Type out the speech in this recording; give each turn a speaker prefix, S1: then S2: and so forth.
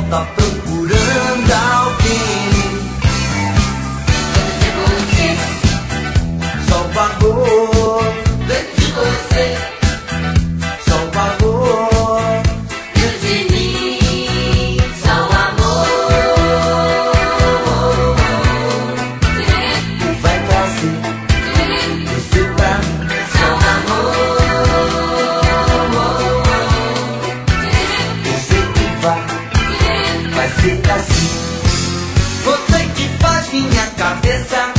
S1: tá procurando alguém.
S2: Dentro de você,
S1: Só o valor,
S2: dentro de você,
S1: só o valor.
S2: dentro de mim, só o amor.
S1: Vai trazer você pra mim.
S2: Só o amor.
S1: Eu sei que vai ser assim. Você que faz minha cabeça